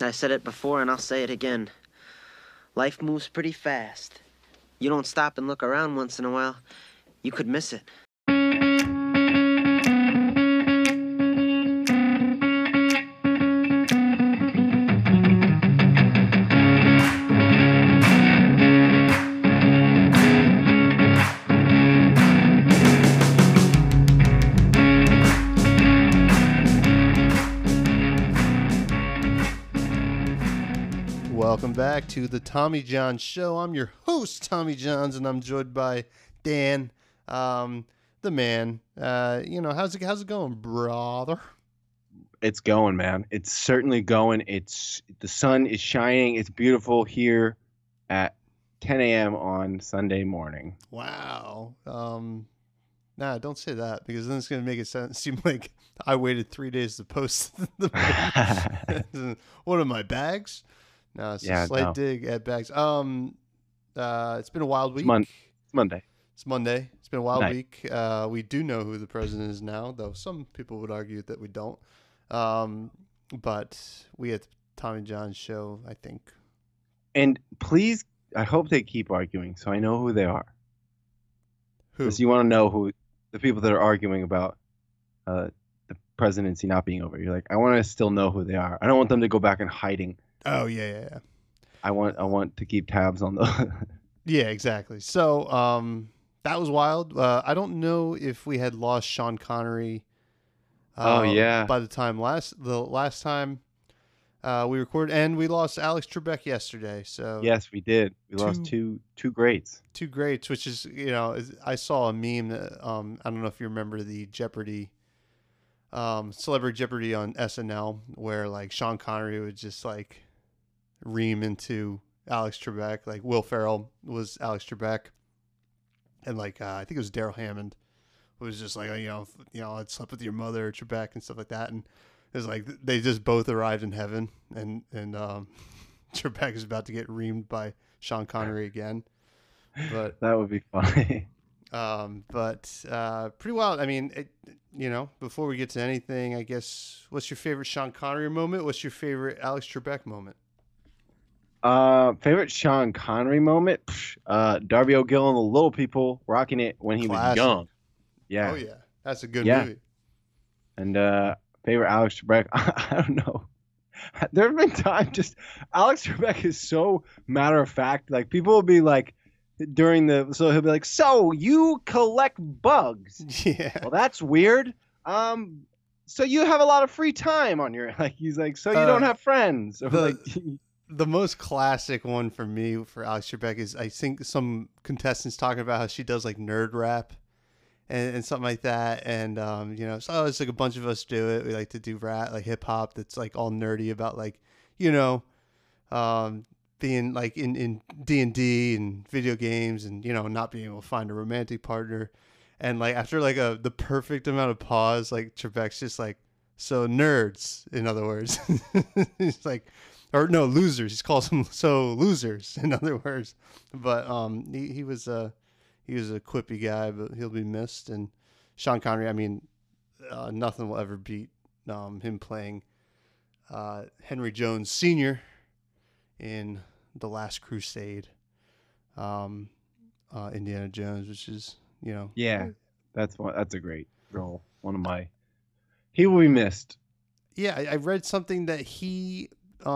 I said it before and I'll say it again. Life moves pretty fast. You don't stop and look around once in a while, you could miss it. Welcome back to the Tommy John Show. I'm your host, Tommy Johns, and I'm joined by Dan, the man. How's it going, brother? It's going, man. It's certainly going. The sun is shining. It's beautiful here at 10 a.m. on Sunday morning. Wow. Nah, don't say that because then it's going to make it seem like I waited 3 days to post the What are my bags? No, it's a slight dig at bags. It's been a wild week. It's Monday. It's Monday. It's been a wild week. We do know who the president is now, though some people would argue that we don't. But we at the Tommy John Show, I think. And please, I hope they keep arguing so I know who they are. Who? Because you want to know who the people that are arguing about the presidency not being over. You're like, I want to still know who they are. I don't want them to go back in hiding. Oh, yeah. I want to keep tabs on those. Yeah, exactly. So that was wild. I don't know if we had lost Sean Connery. By the time the last time we recorded, and we lost Alex Trebek yesterday. So yes, we did. We lost two greats. Two greats, which is I saw a meme that I don't know if you remember the Jeopardy, Celebrity Jeopardy on SNL, where like Sean Connery would just like ream into Alex Trebek, like Will Ferrell was Alex Trebek, and like I think it was Daryl Hammond was just like I'd slept with your mother, Trebek, and stuff like that, and it was like they just both arrived in heaven, and Trebek is about to get reamed by Sean Connery again, but that would be funny. But pretty wild. I mean, before we get to anything, I guess, what's your favorite Sean Connery moment? What's your favorite Alex Trebek moment? Favorite Sean Connery moment? Darby O'Gill and the Little People rocking it when he was young. Yeah. Oh yeah, that's a good movie. And favorite Alex Trebek? I don't know. There have been times just Alex Trebek is so matter of fact. Like people will be like so he'll be like, so you collect bugs? Yeah. Well, that's weird. So you have a lot of free time on your he's like, so you don't have friends? Or the most classic one for me for Alex Trebek is I think some contestants talking about how she does like nerd rap and something like that. And, so it's like a bunch of us do it. We like to do rap, like hip hop that's like all nerdy about like, being like in D&D and video games and, not being able to find a romantic partner. And like after like the perfect amount of pause, like Trebek's just like, so nerds, in other words. He's like, or no, losers. He calls them so losers, in other words. But he was a quippy guy, but he'll be missed. And Sean Connery, I mean, nothing will ever beat him playing Henry Jones Sr. in The Last Crusade, Indiana Jones, which is yeah, that's a great role. He will be missed. Yeah, I read something that he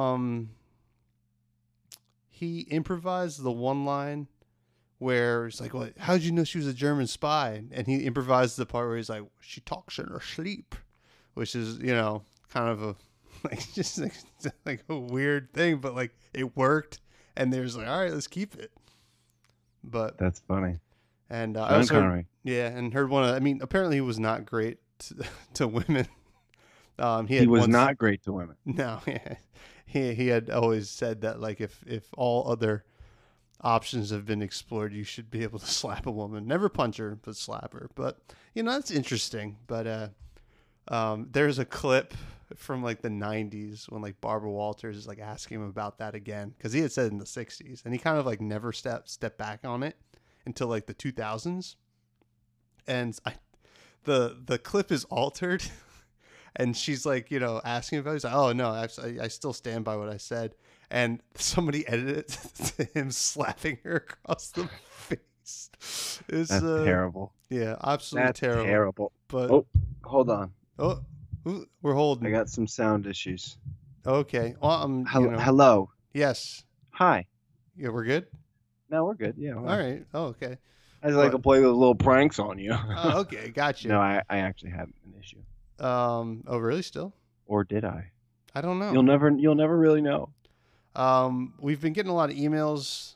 improvised the one line where it's like, well, how did you know she was a German spy? And he improvised the part where he's like, she talks in her sleep, which is, kind of a like just like a weird thing, but like it worked. And there's like, all right, let's keep it. But that's funny. And I also heard, and heard apparently he was not great to women. He was not great to women. No, he had always said that like if all other options have been explored, you should be able to slap a woman, never punch her, but slap her. But that's interesting. But there's a clip from like the 90s when like Barbara Walters is like asking him about that again, because he had said in the 60s, and he kind of like never stepped back on it until like the 2000s, and the clip is altered. And she's like, asking about it. He's like, oh, no, I still stand by what I said. And somebody edited it to him slapping her across the face. It's That's terrible. Yeah, absolutely That's terrible. terrible. But Oh, hold on. oh, we're holding. I got some sound issues. Okay. Well, Hello. Yes. Hi. Yeah, we're good. No, we're good. Yeah. All right. Oh, okay. I just like to play those little pranks on you. Oh, okay, gotcha. No, I actually had an issue. Oh, really? Still? Or did I? I don't know. You'll never really know. We've been getting a lot of emails.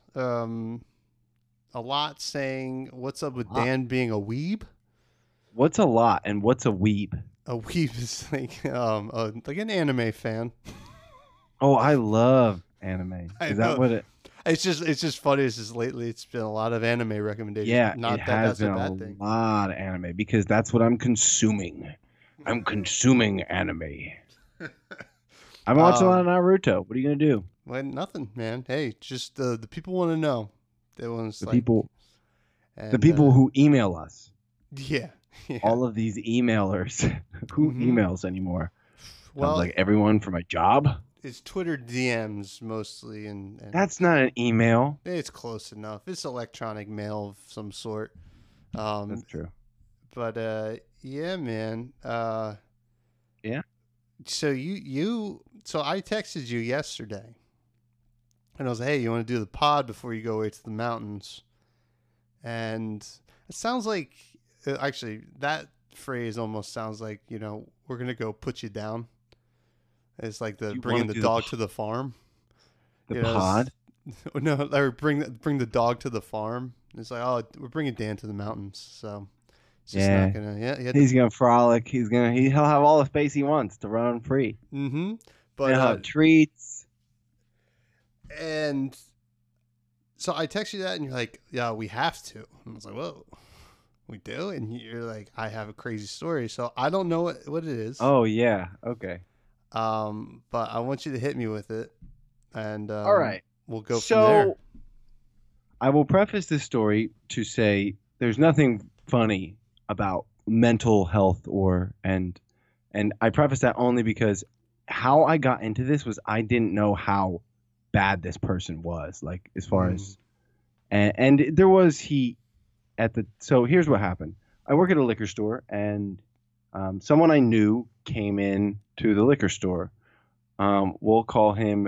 A lot saying, "What's up with Dan being a weeb?" What's a lot and what's a weeb? A weeb is like an anime fan. Oh, I love anime. Is that what it? It's just funny. It's just lately it's been a lot of anime recommendations. Yeah, not it that has that's been a bad thing. lot of anime because that's what I'm consuming. I'm consuming anime. I'm watching a lot of Naruto. What are you gonna do? Well, nothing, man. Hey, just the people want to know. They want the people who email us. Yeah. All of these emailers. Who emails anymore? Well, sounds like everyone for my job. It's Twitter DMs mostly, and that's not an email. It's close enough. It's electronic mail of some sort. That's true. But yeah, man. Yeah. So so I texted you yesterday, and I was like, "Hey, you want to do the pod before you go away to the mountains?" And it sounds like, actually, that phrase almost sounds like, we're gonna go put you down. It's like bringing the dog to the farm. The pod? No, or bring the dog to the farm. It's like, oh, we're bringing Dan to the mountains, so it's just not gonna. Yeah, he's gonna frolic. He'll have all the space he wants to run free. Mm-hmm. But he'll have treats. And so I text you that, and you're like, "Yeah, we have to." And I was like, "Whoa, we do?" And you're like, "I have a crazy story." So I don't know what it is. Oh yeah, okay. But I want you to hit me with it, and all right, we'll go from there. I will preface this story to say there's nothing funny about mental health and I preface that only because how I got into this was I didn't know how bad this person was, like as far as and there was so here's what happened. I work at a liquor store, and someone I knew came in to the liquor store. We'll call him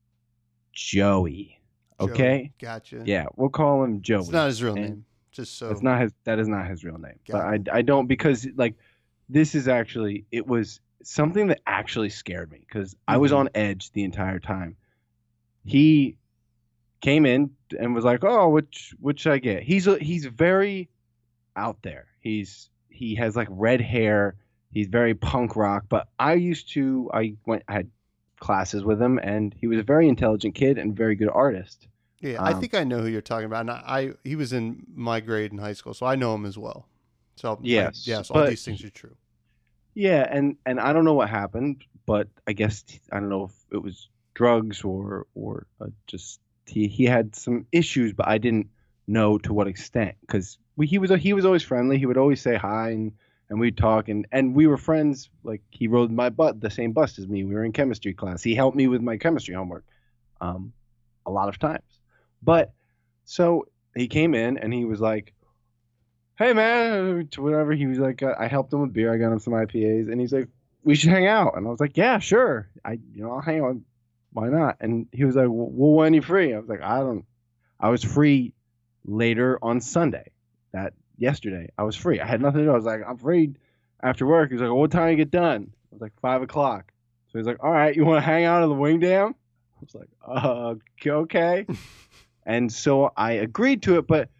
Joey. Okay. Gotcha. Yeah, we'll call him Joey. It's not his real name. Just so that is not his real name. But I don't, because like this is actually, it was something that actually scared me because I was on edge the entire time. He came in and was like, "Oh, which should I get?" He's very out there. He has like red hair. He's very punk rock. But I had classes with him, and he was a very intelligent kid and very good artist. Yeah, I think I know who you're talking about. And he was in my grade in high school, so I know him as well. So yes, so all these things are true. Yeah, and I don't know what happened, but I guess I don't know if it was drugs or just he had some issues, but I didn't know to what extent because he was always friendly. He would always say hi and we'd talk and we were friends. Like he rode the same bus as me. We were in chemistry class. He helped me with my chemistry homework a lot of times. But so he came in and he was like, "Hey man," to whatever. He was like, I helped him with beer. I got him some IPAs, and he's like, "We should hang out." And I was like, "Yeah, sure. I'll hang out. Why not?" And he was like, "Well, when are you free?" I was like, I was free later on Sunday. Yesterday I was free. I had nothing to do. I was like, "I'm free after work." He was like, "Well, what time you get done?" I was like, 5 o'clock. So he's like, "All right, you want to hang out in the wing dam?" I was like, okay. And so I agreed to it, but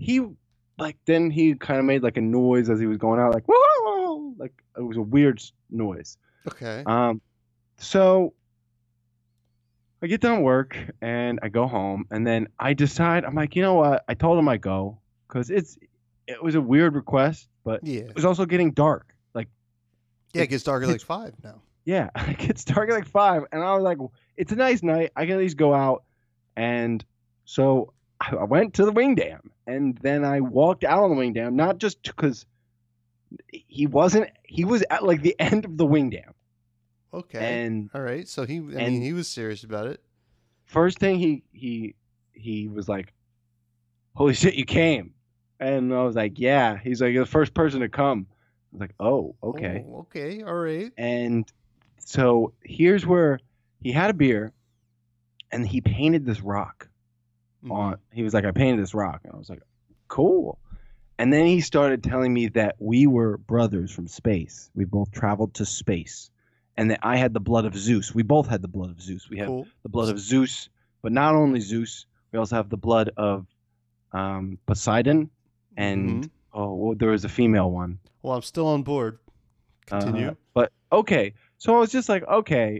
then he kind of made like a noise as he was going out, like, whoa, like it was a weird noise. Okay. So I get done work and I go home, and then I decide, I'm like, you know what? I told him I go because it was a weird request, but it was also getting dark. Like, yeah, it gets dark at like 5 now. Yeah, it gets dark at like 5, and I was like, it's a nice night. I can at least go out. And so I went to the wing dam, and then I walked out on the wing dam, not just because He wasn't. He was at like the end of the wing dam, Okay. and All right. So I and mean, he was serious about it. first thing he was like, "Holy shit, you came!" And I was like, "Yeah." He's like, "You're the first person to come." I was like, "Oh, okay." Oh, okay. All right. And so here's where he had a beer, and he painted this rock Mhm. on. He was like, "I painted this rock," and I was like, "Cool." And then he started telling me that we were brothers from space. We both traveled to space, and that I had the blood of Zeus. We both had the blood of Zeus. We have Cool. the blood of Zeus, but not only Zeus. We also have the blood of Poseidon, and Mhm. well, there was a female one. Well, I'm still on board. Continue. But okay, so I was just like, okay,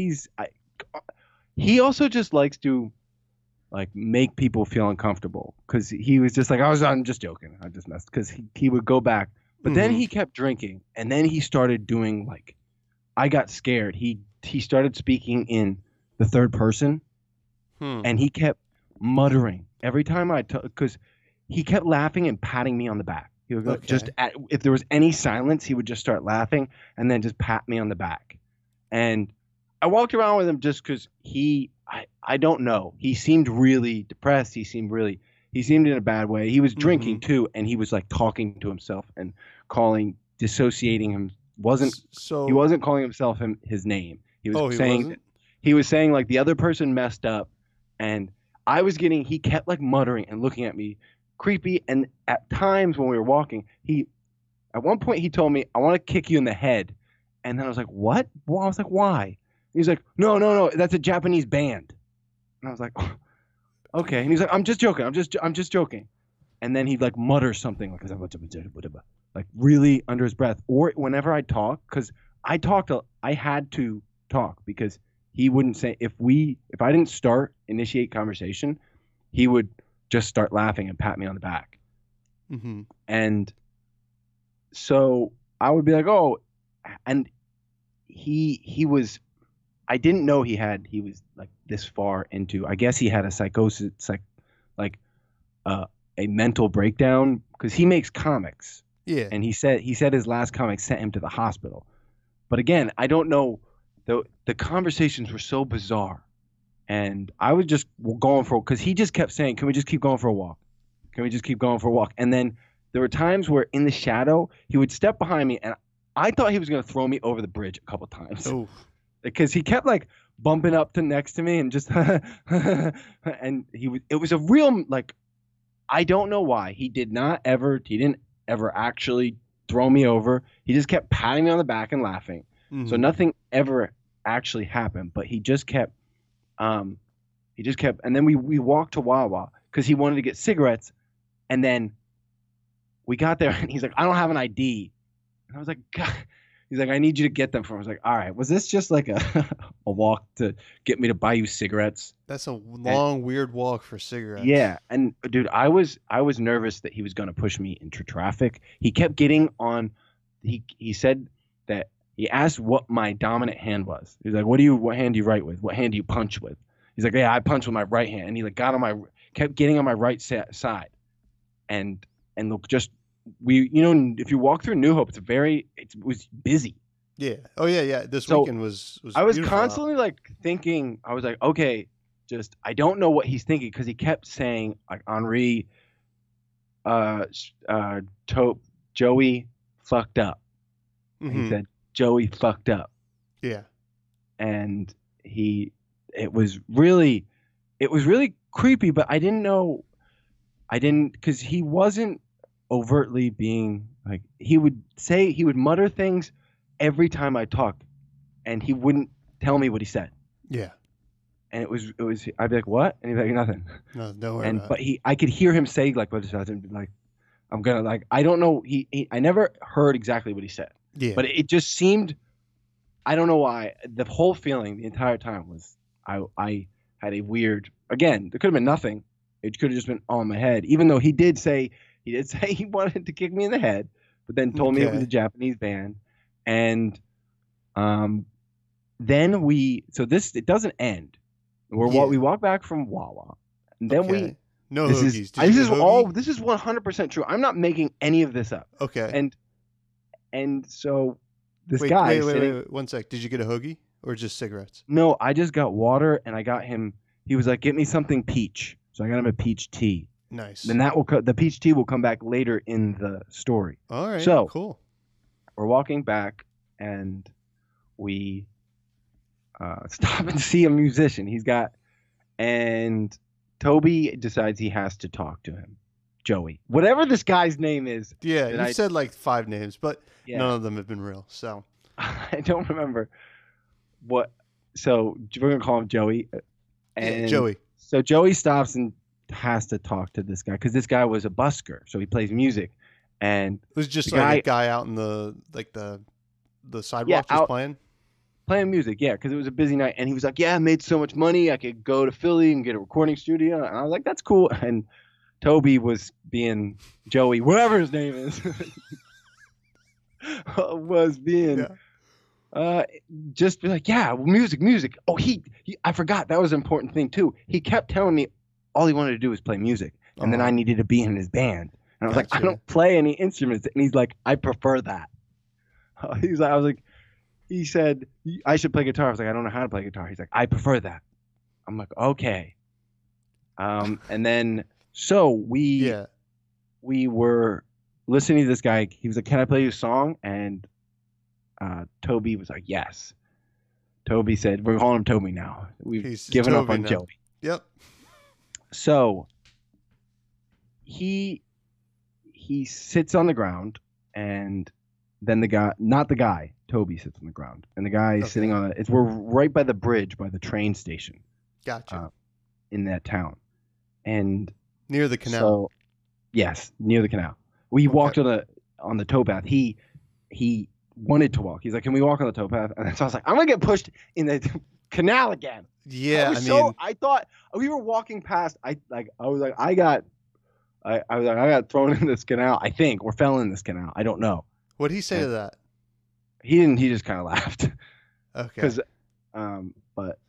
he also just likes to like make people feel uncomfortable because he was just like, I'm just joking, I just messed because he would go back, but then Mhm. he kept drinking, and then he started doing like, I got scared. He started speaking in the third person, Hmm. and he kept muttering every time because he kept laughing and patting me on the back. He would go Okay. if there was any silence, he would just start laughing and then just pat me on the back. And I walked around with him just because I don't know. He seemed really depressed. He seemed in a bad way. He was drinking Mhm. too, and he was like talking to himself and dissociating him. He So. wasn't calling himself his name. Oh, he wasn't. He was saying like the other person messed up, and he kept like muttering and looking at me creepy. And at times when we were walking, at one point he told me, "I want to kick you in the head." And then I was like, "What?" Well, I was like, "Why?" He's like, "No, no, no, that's a Japanese band." And I was like, oh, "Okay." And he's like, "I'm just joking. I'm just joking." And then he'd like mutter something like really under his breath. Or whenever I talk, because I had to talk because he wouldn't say if I didn't initiate conversation, he would just start laughing and pat me on the back. Mhm. And so I would be like, "Oh," and he was. I didn't know he was like this far into. I guess he had a psychosis, like uh, a mental breakdown because he makes comics, Yeah. and he said his last comic sent him to the hospital. But again, I don't know. The conversations were so bizarre, and I was just going for because he just kept saying, "Can we just keep going for a walk? Can we just keep going for a walk?" And then there were times where in the shadow he would step behind me, and I thought he was gonna throw me over the bridge a couple times Oh. because he kept like bumping up to next to me and just and it was a real like I don't know why he didn't ever actually throw me over. He just kept patting me on the back and laughing. So Mhm. nothing ever actually happened, but um he just kept and then we walked to Wawa because he wanted to get cigarettes, and then we got there and he's like, "I don't have an ID." And I was like, "God." He's like, "I need you to get them for me." I was like, "All right, was this just like a a walk to get me to buy you cigarettes?" That's a And long, weird walk for cigarettes. yeah, and dude, I was nervous that he was gonna push me into traffic. He kept getting on. He said that he asked what my dominant hand was. He's like, What hand do you write with? What hand do you punch with?" He's like, "Yeah, I punch with my right hand." And he like kept getting on my right side, and look, just if you walk through New Hope, it was busy. Yeah. Oh yeah, yeah. This So weekend was I was beautiful out. constantly like thinking, I was like, okay, just I don't know what he's thinking because he kept saying like Henri, uh, uh, to- Joey fucked up. He Mhm. said Joey fucked up, Yeah. and he, it was really, it was really creepy. But I didn't because he wasn't overtly being like he would mutter things every time I talked, and he wouldn't tell me what he said. Yeah. And it was I'd be like, "What?" And he'd be like, "Nothing." No, don't worry And about it. but I could hear him say like what he said, and be like, I'm gonna like I don't know I never heard exactly what he said, Yeah. but it just seemed, I don't know why, the whole feeling the entire time was I had a weird, again, there could have been nothing, it could have just been all in my head, even though he did say he wanted to kick me in the head, but then told me it was a Okay. Japanese band. And um then it doesn't end. Yeah. We walk back from Wawa, and then Okay. No hoagies. Did you this get is all hoagie? this is 100% true. I'm not making any of this up. Okay. And And so this Wait, guy wait, sitting, wait, 1 sec. Did you get a hoagie or just cigarettes? no, I just got water and I got him. He was like, "Get me something peach." So I got him a peach tea. Nice. Then the peach tea will come back later in the story. All right. So- cool. We're walking back and we stop and see a musician. And Toby decides he has to talk to him. Joey, whatever this guy's name is. Yeah, Did you I- said like 5 names, but Yeah. none of them have been real. So I don't remember what. So we're gonna call him Joey. And yeah, Joey. So Joey stops and has to talk to this guy because this guy was a busker, so he plays music, and It was just the like a guy out in the sidewalk just out- playing. playing music, yeah, because it was a busy night, and he was like, "Yeah, I made so much money, I could go to Philly and get a recording studio." And I was like, "That's cool." And Toby was being Joey, whatever his name is, was being just be like, "Yeah, well, music." Oh, he I forgot that was an important thing too. He kept telling me all he wanted to do was play music, and then I needed to be in his band. And I was like, "I Gotcha. don't play any instruments," and he's like, "I prefer that." He said, "I should play guitar." I was like, "I don't know how to play guitar." He's like, "I prefer that." I'm like, "Okay." And then so we were listening to this guy. He was like, "Can I play you a song?" And Toby was like, "Yes." Toby said, "We're calling him Toby now. We've He's given up Toby on now. Joey." Yep. So he sits on the ground, and then Toby sits on the ground, and the guy is sitting on we're right by the bridge by the train station Gotcha. in that town, and Near the canal. so yes, near the canal. We walked on the towpath. He wanted to walk. He's like, "Can we walk on the towpath?" And so I was like, "I'm gonna get pushed in the canal again." Yeah, I thought we were walking past. I got thrown in this canal. I think or fell in this canal. I don't know. what'd he say to that? He didn't. He just kind of laughed. Okay. Because, but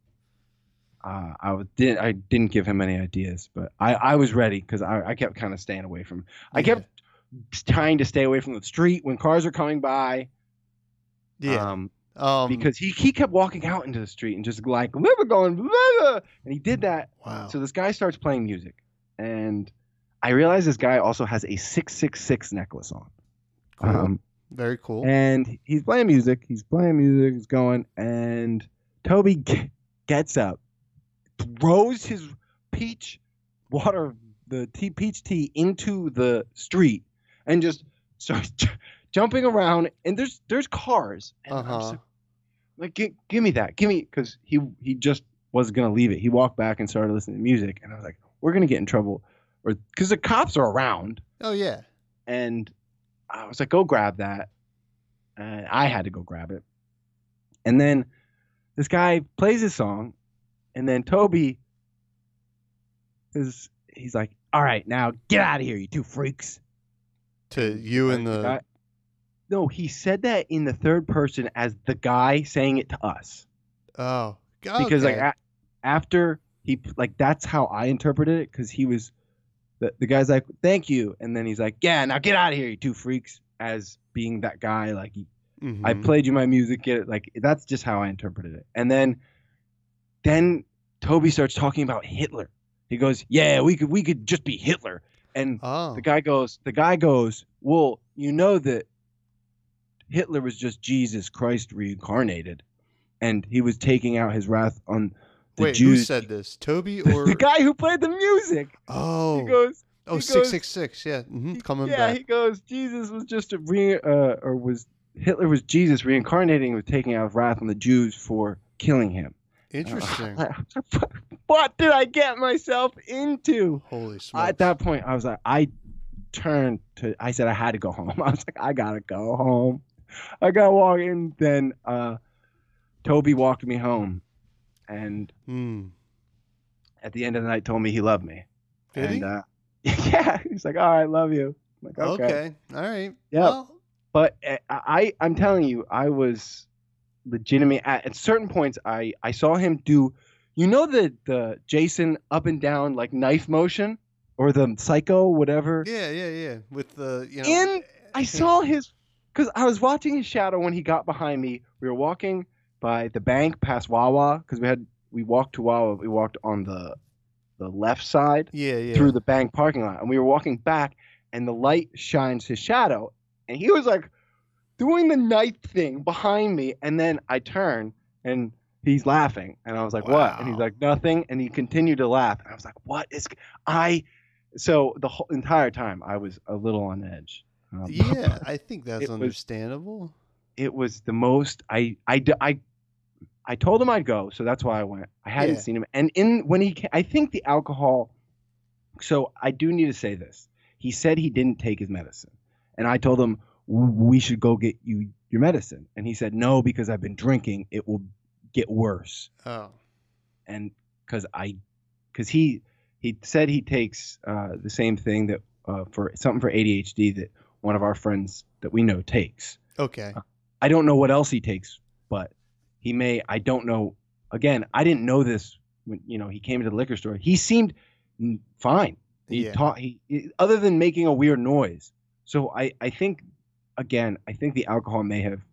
I didn't give him any ideas. But I was ready because I kept kind of staying away from. I kept trying to stay away from the street when cars are coming by. Yeah. Because he kept walking out into the street and just like we're going, blah, and he did that. Wow. So this guy starts playing music, and I realize this guy also has a 666 necklace on. Cool. Very cool. And he's playing music. He's going, and Toby gets up, throws his peach tea into the street, and just starts jumping around. And there's cars. And I'm just like, give me that, because he just wasn't gonna leave it. He walked back and started listening to music, and I was like, we're gonna get in trouble, or because the cops are around. Oh yeah. And I was like, go grab that. And I had to go grab it. And then this guy plays his song. And then Toby he's like, all right, now get out of here, you two freaks. To you and the guy, no, he said that in the third person as the guy saying it to us. Oh. Because okay. like after he like that's how I interpreted it, because he was the guy's like, thank you, and then he's like, yeah, now get out of here, you two freaks, as being that guy, like I played you my music, get it, like that's just how I interpreted it. And then Toby starts talking about Hitler. He goes, yeah, we could just be Hitler. And the guy goes, well, you know that Hitler was just Jesus Christ reincarnated, and he was taking out his wrath on the Jews. Who said this? Toby or the guy who played the music? Oh, he goes, 666. Yeah, coming back. Yeah, he goes, Jesus was just Hitler was Jesus reincarnating, was taking out wrath on the Jews for killing him. Interesting. What did I get myself into? Holy smokes! At that point, I was like, I said I had to go home. I was like, I gotta go home. I gotta walk in. Then Toby walked me home, and at the end of the night, told me he loved me. Did he? Yeah, he's like, all right, love you. I'm like, okay. All right. Yeah. Well, but I'm telling you, I was legitimate at certain points. I saw him do, you know, the Jason up and down like knife motion, or the Psycho, whatever. Yeah. With the, you know. I saw his because I was watching his shadow when he got behind me. We were walking by the bank past Wawa because we walked to Wawa. We walked on the left side Yeah, yeah. through the bank parking lot, and we were walking back, and the light shines his shadow, and he was like doing the night thing behind me, and then I turn and he's laughing, and I was like, "What?" And he's Wow. like, "Nothing," and he continued to laugh, and I was like, "What is I?" So the whole entire time I was a little on edge. Yeah, I think that's it was understandable. it was the most I told him I'd go, so that's why I went. I hadn't Yeah. seen him, and when he I think the alcohol. So I do need to say this. He said he didn't take his medicine, and I told him we should go get you your medicine, and he said no because I've been drinking. It will get worse, Oh. and because he said he takes the same thing that for something for ADHD that one of our friends that we know takes. Okay. I don't know what else he takes, but he may. I don't know. Again, I didn't know this when he came to the liquor store. He seemed fine. He Yeah. taught other than making a weird noise. So I think I think the alcohol may have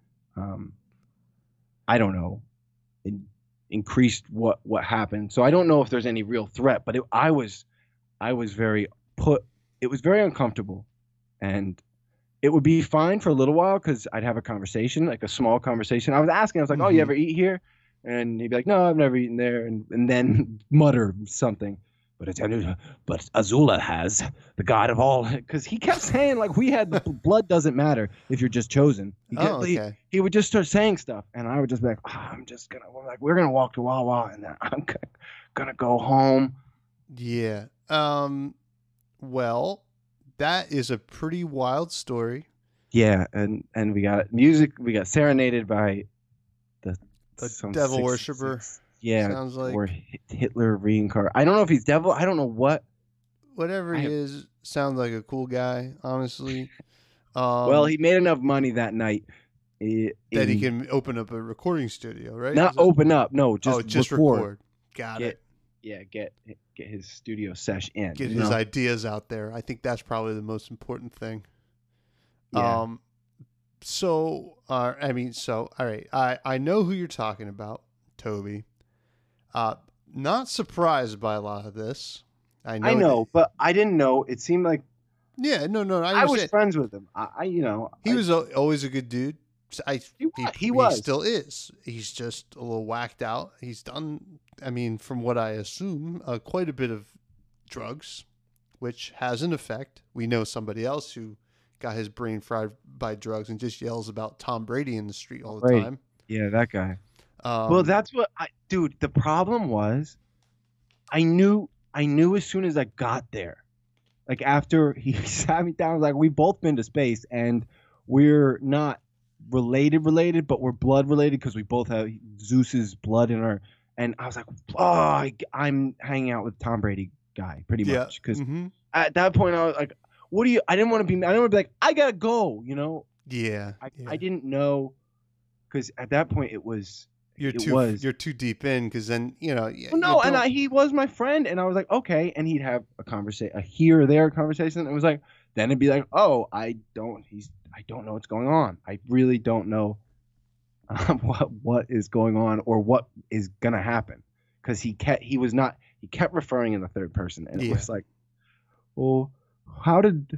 I don't know increased what happened. So I don't know if there's any real threat, but I was very it was very uncomfortable, and it would be fine for a little while because I'd have a conversation, like a small conversation. I was asking, I was like, "Oh, you Mhm. ever eat here?" And he'd be like, "No, I've never eaten there," and then mutter something. But Azula has the god of all, because he kept saying like we had blood doesn't matter if you're just chosen. Oh, okay. He would just start saying stuff, and I would just be like, we're gonna walk to Wawa, and then I'm gonna go home. Yeah. Well, that is a pretty wild story. Yeah, and we got music. We got serenaded by A some devil worshiper. Yeah, Sounds like. or Hitler reincarnated. I don't know if he's devil. I don't know what. Whatever he is, sounds like a cool guy, honestly. Well, he made enough money that night. That he can open up a recording studio, right? Not open up, no, just record. Got it. Yeah, get his studio sesh in. Get his ideas out there. I think that's probably the most important thing. Yeah. All right. I know who you're talking about, Toby. Not surprised by a lot of this. I know, but I didn't know. It seemed like yeah, no. I was friends with him. He was always a good dude. He was. He still is. He's just a little whacked out. He's done, I mean, from what I assume, quite a bit of drugs, which has an effect. We know somebody else who got his brain fried by drugs and just yells about Tom Brady in the street all the time. Yeah, that guy. Well, that's what dude, the problem was I knew as soon as I got there. Like after he sat me down, like we've both been to space and we're not related, but we're blood related because we both have Zeus's blood in our. And I was like, oh, I'm hanging out with Tom Brady guy pretty much because at that point I was like, what do you? I didn't want to be like, I gotta go, Yeah. I didn't know because at that point it was. You're too deep in because then he was my friend and I was like okay, and he'd have a conversation, a here or there conversation. It was like then it'd be like, oh, I don't know what's going on. I really don't know what is going on or what is gonna happen because he kept referring in the third person, and it was like, well, how did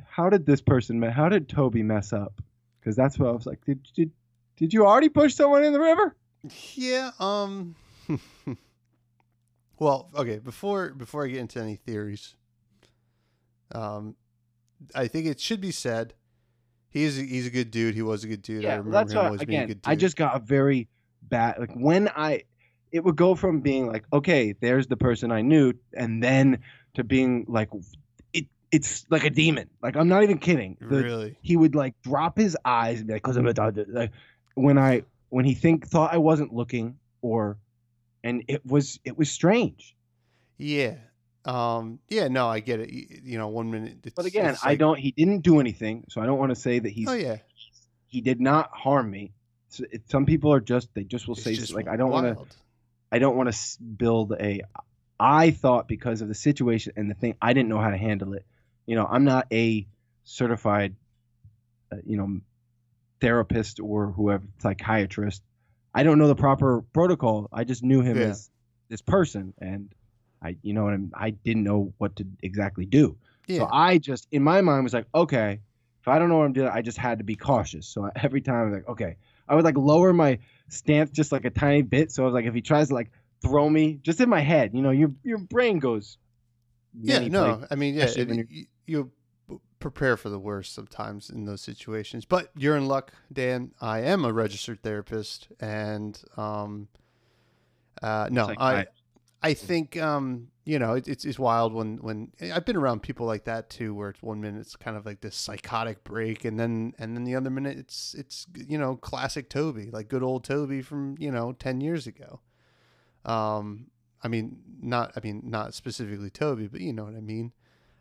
Toby mess up? Because that's what I was like. Did you already push someone in the river? Yeah. Well, okay. Before I get into any theories, I think it should be said he's a good dude. He was a good dude. Yeah, I remember him always being a good dude. I just got a very bad it would go from being like, okay, there's the person I knew, and then to being like, it's like a demon. Like I'm not even kidding. Really, he would like drop his eyes and be like, "Cause I'm a doctor." Like when he thought I wasn't looking, and it was strange. Yeah. No, I get it. 1 minute. But again, he didn't do anything, so I don't want to say that he's. Oh yeah. He did not harm me. So some people are they just will say like I don't want to build a. I thought because of the situation and the thing, I didn't know how to handle it. I'm not a certified, therapist or whoever, psychiatrist. I don't know the proper protocol. I just knew him Yeah. as this person, and you know what I didn't know what to exactly do. Yeah. So I just, in my mind, was like, okay, if I don't know what I'm doing, I just had to be cautious. So every time I was like, okay, I would like lower my stance just like a tiny bit. So I was like, if he tries to like throw me, just in my head, you know, your brain goes. Yeah, many no, places, I mean, yeah, especially when you prepare for the worst sometimes in those situations. But you're in luck, Dan. I am a registered therapist, and no, Psychiatrist. I think you know, it's wild when I've been around people like that too, where it's 1 minute it's kind of like this psychotic break, and then the other minute it's you know, classic Toby, like good old Toby from, you know, 10 years ago. I mean not specifically Toby, but you know what I mean.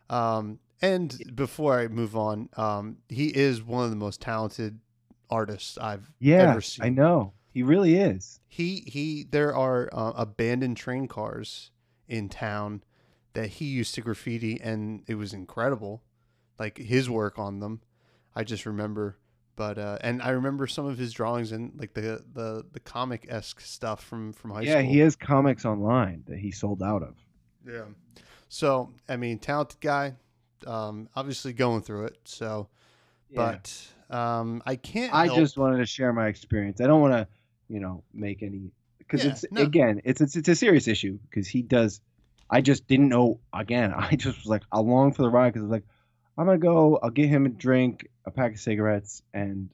And before I move on, he is one of the most talented artists I've ever seen. I know. He really is. There are abandoned train cars in town that he used to graffiti, and it was incredible, like his work on them. I just remember, but and I remember some of his drawings and like the comic-esque stuff from high school. Yeah, he has comics online that he sold out of. Yeah. So I mean, talented guy, obviously going through it. So, but I can't. I help. just wanted to share my experience. I don't want to, you know, make any because Yeah, it's no. again, it's a serious issue because he does. I just didn't know. Again, I just was like along for the ride because I was like, I'm gonna go. I'll get him a drink, a pack of cigarettes, and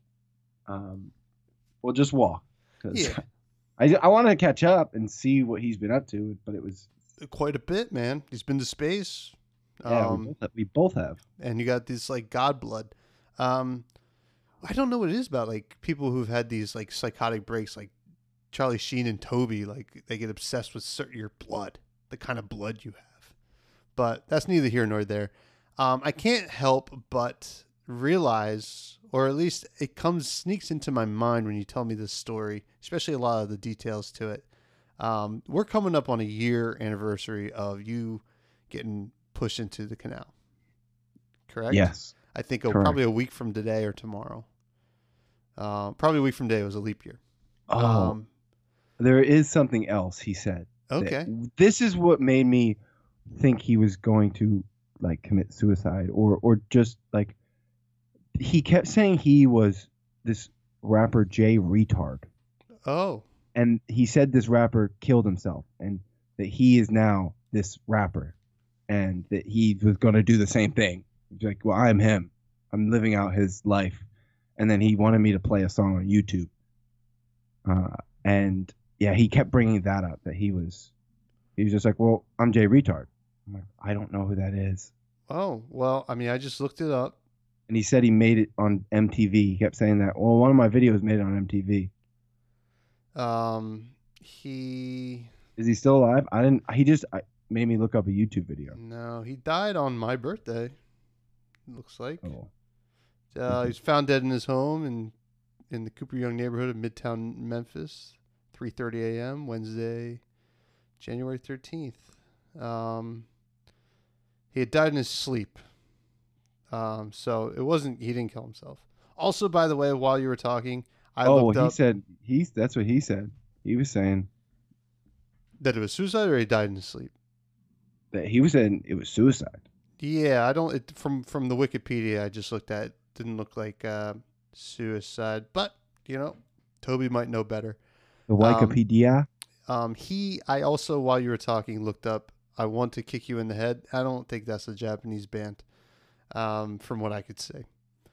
we'll just walk. Cause Yeah. I wanted to catch up and see what he's been up to, but it was Quite a bit, man. He's been to space. yeah, we both have. And you got this like god blood. I don't know what it is about like people who've had these like psychotic breaks, like Charlie Sheen and Toby. Like they get obsessed with your blood, the kind of blood you have. But that's neither here nor there. I can't help but realize, or at least it sneaks into my mind when you tell me this story, especially a lot of the details to it. We're coming up on a year anniversary of you getting pushed into the canal. Correct? Yes. I think Correct. probably a week from today or tomorrow. Probably a week from today. It was a leap year. Oh, there is something else he said. Okay. This is what made me think he was going to like commit suicide or just like he kept saying he was this rapper Jay Retard. Oh. And he said this rapper killed himself and that he is now this rapper and that he was going to do the same thing. He's like, well, I'm him. I'm living out his life. And then he wanted me to play a song on YouTube. And yeah, he kept bringing that up that he was just like, well, I'm Jay Retard. I'm like, I don't know who that is. Oh, well, I mean, I just looked it up. And he said he made it on MTV. He kept saying that. Well, one of my videos made it on MTV. Is he still alive? He just made me look up a YouTube video. No, he died on my birthday. It looks like. Oh. He was found dead in his home in the Cooper Young neighborhood of Midtown Memphis, 3:30 a.m. Wednesday, January 13th. He had died in his sleep. So it wasn't. He didn't kill himself. Also, by the way, while you were talking, I looked up. He said that's what he said. He was saying that it was suicide, or he died in his sleep. That he was saying it was suicide. Yeah, I don't. From the Wikipedia I just looked at, it didn't look like suicide. But you know, Toby might know better. The Wikipedia. I also, while you were talking, looked up I Want to Kick You in the Head. I don't think that's a Japanese band, from what I could see.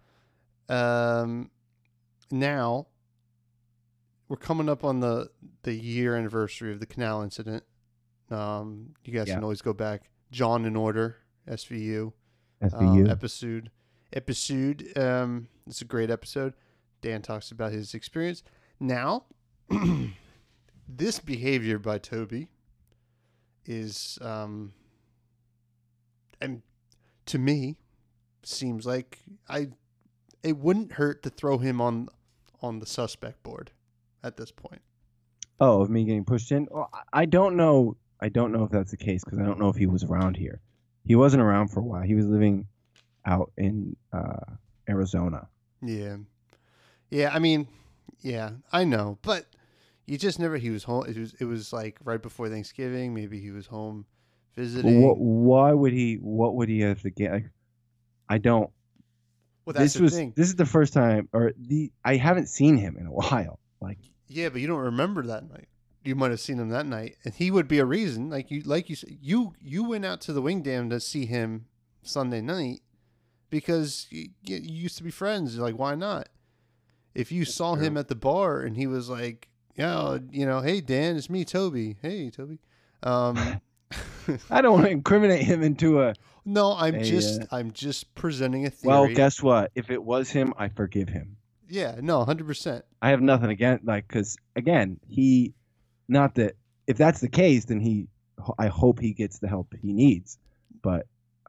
Now, we're coming up on the year anniversary of the canal incident. You guys can always go back. John in Order, SVU. Episode. It's a great episode. Dan talks about his experience. Now, this behavior by Toby is, and to me, seems like it wouldn't hurt to throw him on the suspect board at this point. Oh, of me getting pushed in? Well, I don't know. I don't know if that's the case because I don't know if he was around here. He wasn't around for a while. He was living out in Arizona. Yeah. Yeah, I mean, yeah, I know, but you just never. He was home. It was like right before Thanksgiving. Maybe he was home Well, visiting. why would he? What would he have to get? Like, I don't. Well, that's the thing. This is the first time, or I haven't seen him in a while. Like, Yeah, but you don't remember that night. You might have seen him that night, and he would be a reason. Like you said, you went out to the Wing Dam to see him Sunday night because you used to be friends. Like, why not? If you saw him at the bar and he was like, "Yeah, hey Dan, it's me, Toby. Hey, Toby." Um, I don't want to incriminate him into a. no, A, I'm just presenting a theory. Well, guess what? If it was him, I forgive him. Yeah, no, 100%. I have nothing against, like, because again, not that if that's the case, then I hope he gets the help he needs. But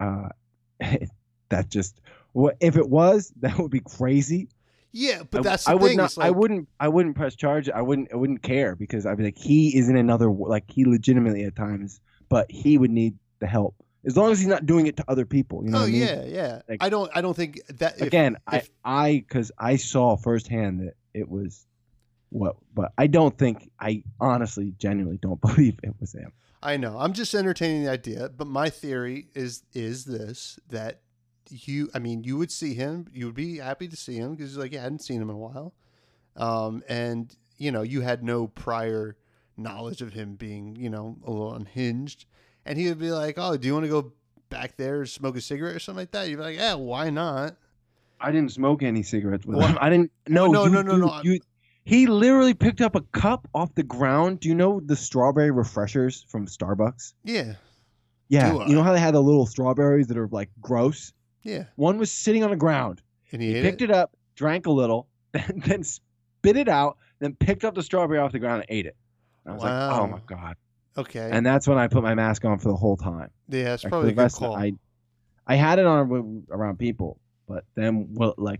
that just, if it was, that would be crazy. Yeah, but that's I the would thing. not. It's like, I wouldn't press charge. I wouldn't care because I'd be like, he is in another, like, he legitimately at times, but he would need the help as long as he's not doing it to other people. You know oh what I mean? yeah. Like, I don't think that because I saw firsthand that it was but I don't think, I honestly, genuinely don't believe it was him. I know. I'm just entertaining the idea, but my theory is this that you would see him, you would be happy to see him because like you hadn't seen him in a while, and you had no prior knowledge of him being a little unhinged, and he would be like, "Oh, do you want to go back there, smoke a cigarette or something like that?" You'd be like, "Yeah, why not?" I didn't smoke any cigarettes with Well, him. I didn't. No, no. He literally picked up a cup off the ground. Do you know the strawberry refreshers from Starbucks? Yeah. Yeah. You know how they had the little strawberries that are like gross? Yeah. One was sitting on the ground. And he picked it up, drank a little, then spit it out, then picked up the strawberry off the ground and ate it. I was like, oh my God. Okay. And that's when I put my mask on for the whole time. Yeah, it's probably a good call. I had it on around people, but then,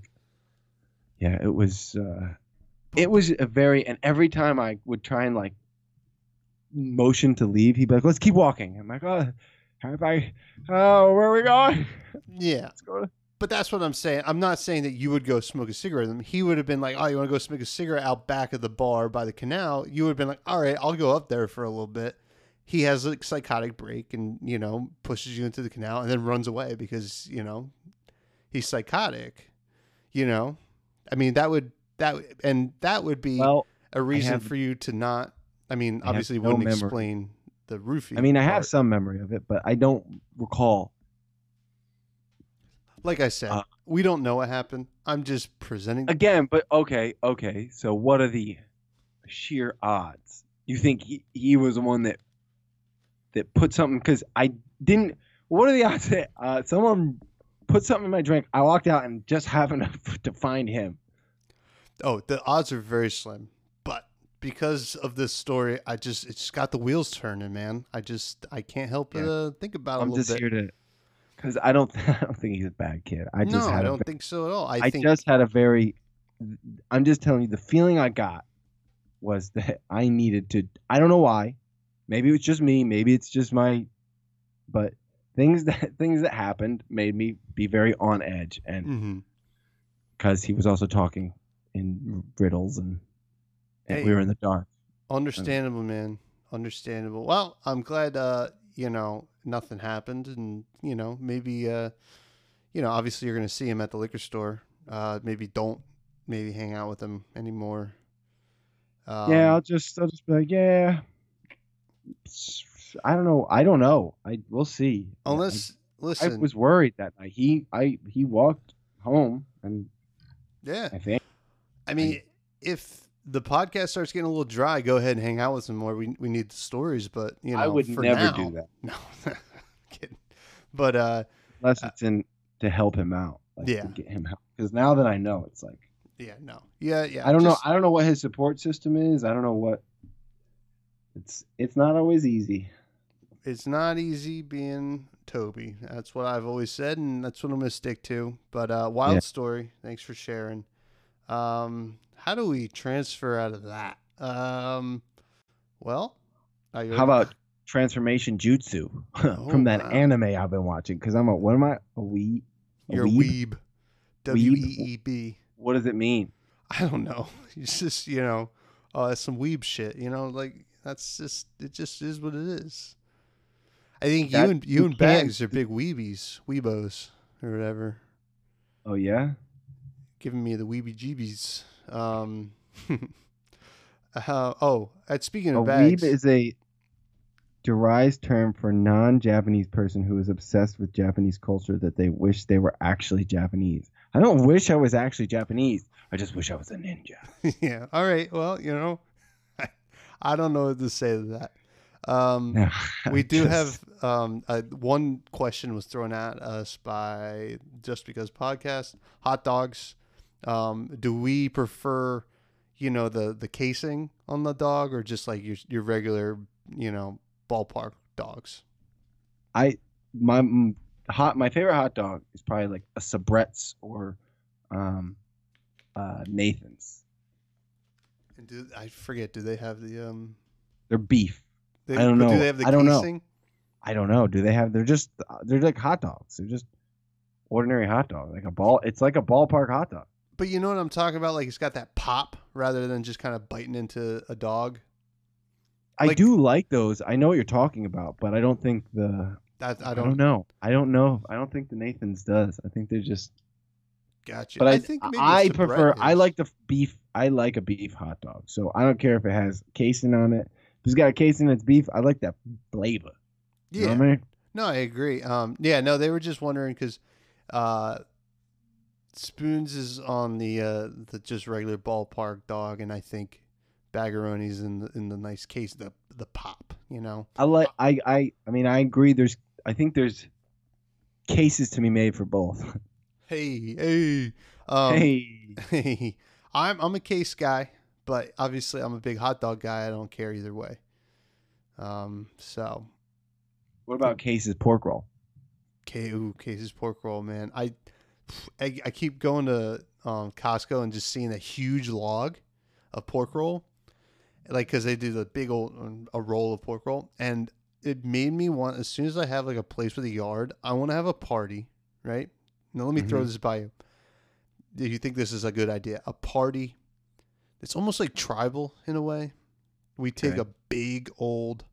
it was... It was a very, and every time I would try and like motion to leave, he'd be like, "Let's keep walking." I'm like, "Oh, where are we going?" Yeah, let's go. But that's what I'm saying. I'm not saying that you would go smoke a cigarette with him. He would have been like, "Oh, you want to go smoke a cigarette out back of the bar by the canal?" You would have been like, "All right, I'll go up there for a little bit." He has a psychotic break and pushes you into the canal and then runs away because he's psychotic. I mean that would be a reason for you to not. I mean, obviously, it wouldn't explain the roofie. I mean, I have some memory of it, but I don't recall. Like I said, we don't know what happened. I'm just presenting again. But okay. So, what are the sheer odds? You think he was the one that put something? Because I didn't. What are the odds that someone put something in my drink? I walked out and just happened to find him. Oh, the odds are very slim, but because of this story, it just got the wheels turning, man. I can't help but think about it a little bit. I'm just here to, because I don't think he's a bad kid. I don't think so at all. I'm just telling you, the feeling I got was that I needed to. I don't know why. Maybe it was just me. Maybe it's just but things that happened made me be very on edge, and because he was also talking in riddles and we were in the dark. Understandable, man. Understandable. Well, I'm glad nothing happened, and maybe obviously you're gonna see him at the liquor store. Maybe don't hang out with him anymore. I'll just be like, yeah. I don't know. We'll see. Unless listen, I was worried that night. He walked home and I mean, if the podcast starts getting a little dry, go ahead and hang out with some more. We need the stories, but I would never do that. No, kidding. But unless it's to help him out, to get him out. Because now that I know, it's like, I don't know. I don't know what his support system is. I don't know what. It's not always easy. It's not easy being Toby. That's what I've always said, and that's what I'm gonna stick to. But wild story. Thanks for sharing. How do we transfer out of that? Well, how about transformation jutsu from that anime I've been watching? Because I'm a weeb? You're a weeb. WEEB. What does it mean? I don't know. It's just, that's some weeb shit, like that's just, it just is what it is. I think you and Bags are big weebos or whatever. Oh yeah? Giving me the weebie jeebies. Speaking A of Bags. weeb is a derised term for non-Japanese person who is obsessed with Japanese culture that they wish they were actually Japanese. I don't wish I was actually Japanese. I just wish I was a ninja. Yeah. All right. Well, I don't know what to say to that. We do have one question was thrown at us by Just Because Podcast. Hot dogs. Do we prefer, the casing on the dog or just like your regular, ballpark dogs? My favorite hot dog is probably like a Sabrett's or Nathan's. And I forget? Do they have the They're beef. I don't know. Do they have the I don't casing? know. I don't know. Do they have? They're like hot dogs. They're just ordinary hot dog, like a ball. It's like a ballpark hot dog. But you know what I'm talking about? Like it's got that pop rather than just kind of biting into a dog. I do like those. I know what you're talking about, but I don't think I don't know. I don't think the Nathan's does. I think they're just. Gotcha. But I think maybe I the prefer. Sabrett I is. like the beef. I like a beef hot dog. So I don't care if it has casing on it. If it's got a casing that's beef, I like that flavor. You know what I mean? No, I agree. No, they were just wondering because Spoons is on the just regular ballpark dog, and I think Baggeroni's in the nice case, the pop. I mean, I agree. I think there's cases to be made for both. Hey. Hey. I'm a case guy, but obviously I'm a big hot dog guy. I don't care either way. So. What about Case's pork roll? Case's pork roll, man. I keep going to Costco and just seeing a huge log of pork roll, like because they do the big old a roll of pork roll, and it made me want. As soon as I have like a place with a yard, I want to have a party, right? Now let me throw this by you. Do you think this is a good idea? A party. It's almost like tribal in a way. We take a big old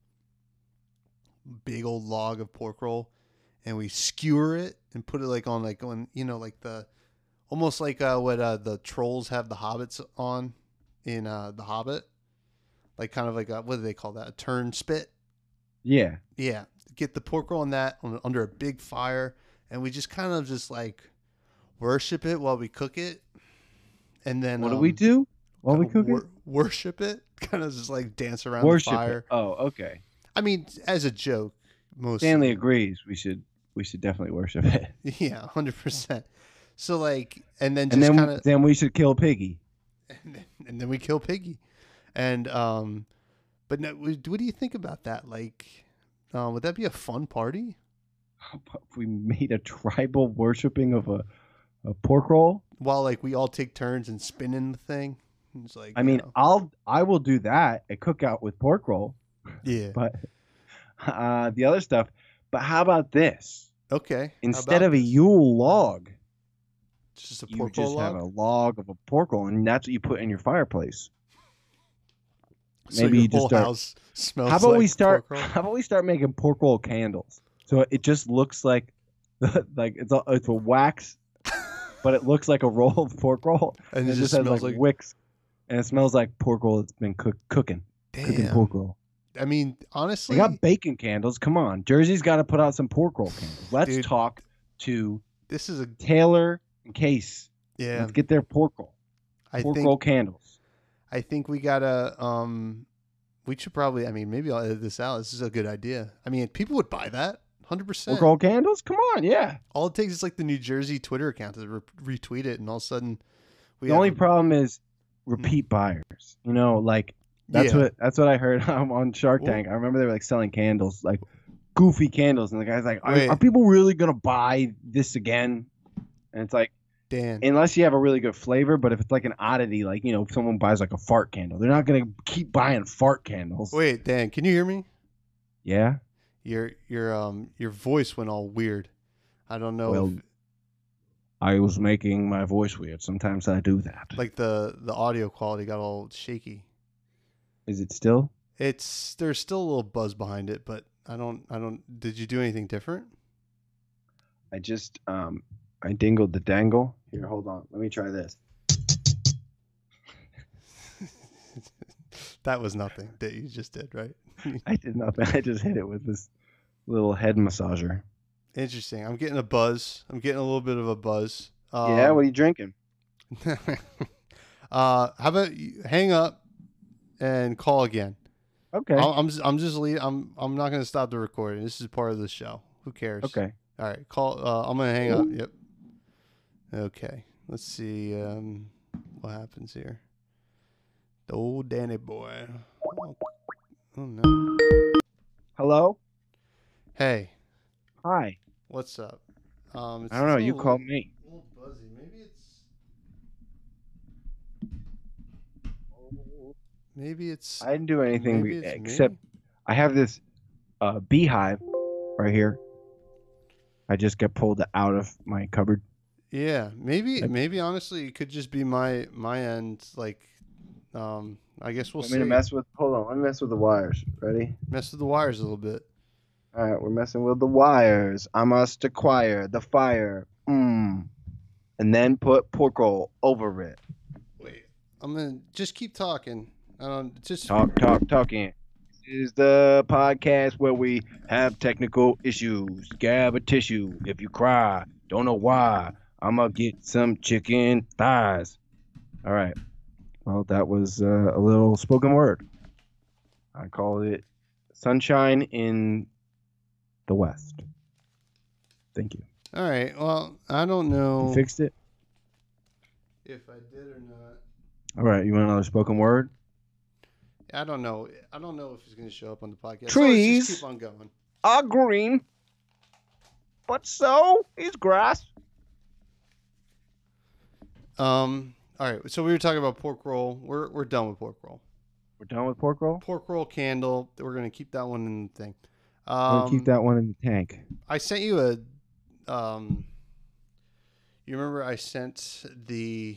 log of pork roll and we skewer it and put it like on like the almost like what the trolls have the hobbits on in the Hobbit, like kind of like what do they call that, a turn spit? Yeah Get the pork roll on that under a big fire, and we just kind of just like worship it while we cook it. And then what do we do while we cook it? Worship it, kind of just like dance around the fire. Oh, okay. I mean, as a joke, Stanley agrees. We should definitely worship it. Yeah, 100%. So like, and then just kind of, then we should kill Piggy. And then we kill Piggy, and but no, what do you think about that? Like, would that be a fun party? If we made a tribal worshiping of a pork roll, while like we all take turns and spinning the thing. It's like, I will do that, a cookout with pork roll. Yeah. But the other stuff. But how about this? Okay. Instead of a Yule log, just a you pork just roll have log? a log of a pork roll, and that's what you put in your fireplace. So Maybe your you just whole start. house smells How about like we start? pork roll? How about we start making pork roll candles? So it just looks like it's a wax, but it looks like a roll of pork roll, And it just smells has like wicks, and it smells like pork roll that's been cooking pork roll. I mean, honestly, They got bacon candles. Come on, Jersey's got to put out some pork roll candles. Let's talk to this is a Taylor and Case. yeah. Let's get their pork roll. Roll candles. I think we gotta we should probably. I mean, maybe I'll edit this out. This is a good idea. I mean, people would buy that 100%. Pork roll candles. Come on, yeah. All it takes is like the New Jersey Twitter account to retweet it, and all of a sudden, The only problem is repeat buyers. Like that's what I heard on Shark Tank. I remember they were like selling candles, like goofy candles, and the guy's like, "Are people really gonna buy this again?" And it's like, Dan, unless you have a really good flavor, but if it's like an oddity, like if someone buys like a fart candle, they're not gonna keep buying fart candles. wait, Dan, can you hear me? Yeah. Your voice went all weird. I don't know. Well, I was making my voice weird. Sometimes I do that. Like the audio quality got all shaky. Is it still? There's still a little buzz behind it, but I don't. Did you do anything different? I just I dingled the dangle. Here, hold on. Let me try this. That was nothing that you just did, right? I did nothing. I just hit it with this little head massager. Interesting. I'm getting a buzz. I'm getting a little bit of a buzz. Yeah, what are you drinking? How about you hang up and call again? Okay. I'm just leaving. I'm not going to stop the recording. This is part of the show. Who cares? Okay. All right. Call. I'm going to hang up. Yep. Okay. Let's see what happens here. The old Danny boy. Oh no. Hello? Hey, Hi. what's up? It's I don't know. still You a called me. little buzzy. Maybe it's. I didn't do anything Maybe it's except me? I have this beehive right here. I just got pulled out of my cupboard. Yeah, maybe honestly it could just be my end. Like, I guess we'll Want see. me to mess with? Hold on. Let me mess with the wires. Ready? Mess with the wires a little bit. All right, we're messing with the wires. I must acquire the fire. And then put pork roll over it. Wait, I'm gonna just keep talking. Just Talking. This is the podcast where we have technical issues. Grab a tissue if you cry. Don't know why. I'm gonna get some chicken thighs. All right. Well, that was a little spoken word. I call it Sunshine in the West. Thank you. All right. Well, I don't know You fixed it? if I did or not. All right. You want another spoken word? I don't know. I don't know if it's gonna show up on the podcast. Trees. So let's just keep on going. Are green, but so is grass. All right. So we were talking about pork roll. We're done with pork roll. We're done with pork roll? Pork roll candle. We're gonna keep that one in the thing. We'll keep that one in the tank. I sent you a. You remember I sent the.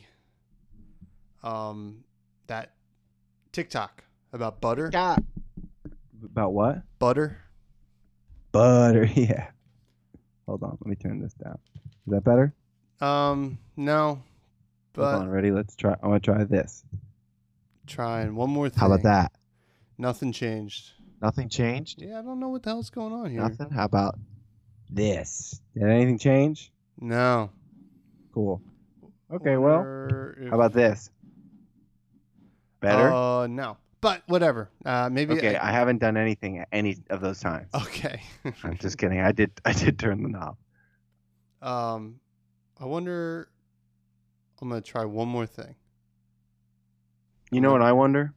That TikTok about butter. About what? Butter. Butter, yeah. Hold on, let me turn this down. Is that better? No. But Hold on, ready? Let's try. I want to try this. trying one more thing. How about that? Nothing changed. Nothing changed? Yeah, I don't know what the hell's going on here. Nothing? How about this? Did anything change? No. Cool. Okay, well, how about this? Better? No. But whatever. Maybe. Okay, I haven't done anything at any of those times. Okay. I'm just kidding. I did turn the knob. I wonder. I'm gonna try one more thing. You know what I wonder?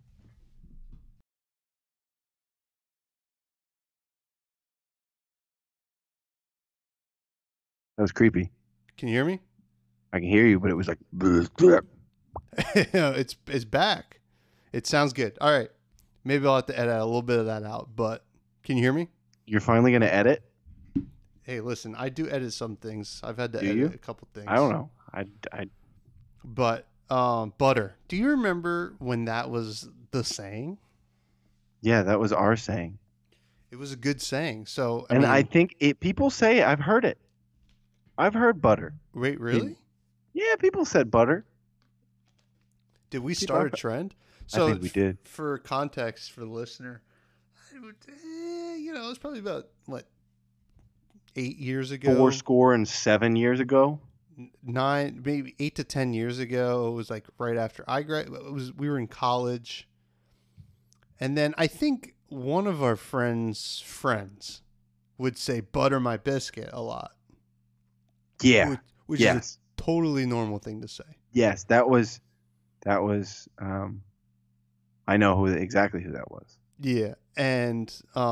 That was creepy. Can you hear me? I can hear you, but it was like. It's back. It sounds good. All right. Maybe I'll have to edit a little bit of that out. But can you hear me? You're finally gonna edit? Hey, listen. I do edit some things. I've had to Do edit you? a couple things. I don't know. I But butter. Do you remember when that was the saying? Yeah, that was our saying. It was a good saying. So I think people say it. I've heard it. I've heard butter. Wait, really? Yeah, people said butter. Did we start a trend? So I think we did. For context for the listener, it was probably about 8 years ago. 4 years ago. 9, maybe 8 to 10 years ago. It was like right after we were in college. And then I think one of our friends would say butter my biscuit a lot. Yeah. Which yes. is a totally normal thing to say. Yes, that was I know exactly who that was. Yeah. And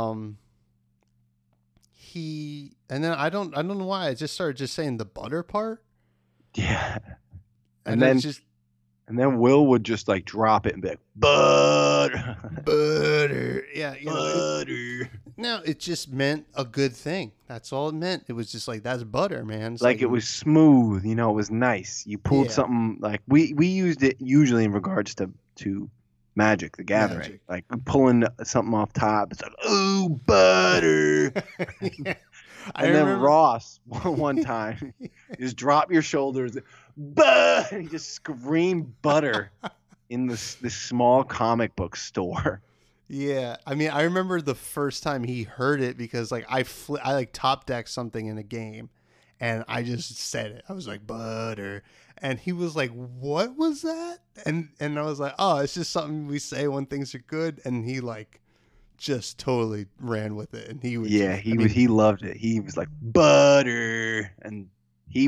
then I don't know why I just started just saying the butter part. Yeah. And then Will would just like drop it and be like, butter. butter. Yeah, butter. No, it just meant a good thing. That's all it meant. It was just like, that's butter, man. It's Like it was smooth, you know, it was nice. You pulled Yeah. something like we used it usually in regards to Magic the Gathering. Magic. Like pulling something off top. It's like, ooh, butter. Yeah. I And then remember. Ross one time just drop your shoulders, butter, and he just scream butter in this small comic book store. Yeah, I mean, I remember the first time he heard it because like I like top decked something in a game, and I just said it. I was like butter, and he was like, "What was that?" And I was like, "Oh, it's just something we say when things are good." And he like just totally ran with it, and he would. Yeah, just, he loved it. He was like butter, and he